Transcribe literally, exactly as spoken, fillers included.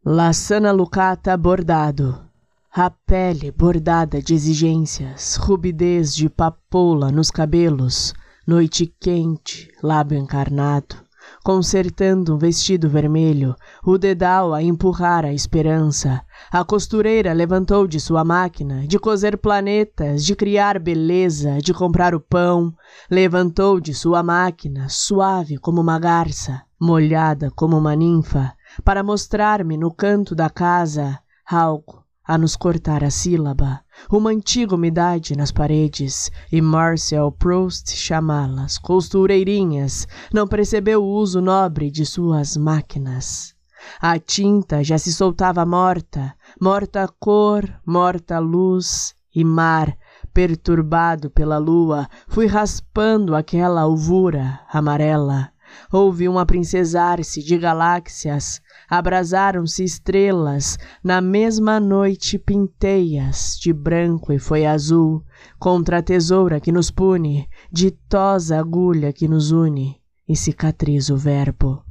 Laçana lucata bordado, a pele bordada de exigências, rubidez de papoula nos cabelos, noite quente, lábio encarnado, consertando um vestido vermelho, o dedal a empurrar a esperança. A costureira levantou de sua máquina, de coser planetas, de criar beleza, de comprar o pão. Levantou de sua máquina, suave como uma garça, molhada como uma ninfa, para mostrar-me no canto da casa algo a nos cortar a sílaba, uma antiga umidade nas paredes, e Marcel Proust chamá-las costureirinhas, não percebeu o uso nobre de suas máquinas. A tinta já se soltava morta, morta a cor, morta a luz, e mar, perturbado pela lua, fui raspando aquela alvura amarela. Houve um aprincesar-se de galáxias, abrasaram-se estrelas, na mesma noite pintei-as de branco e foi azul, contra a tesoura que nos pune, ditosa agulha que nos une, e cicatriza o verbo.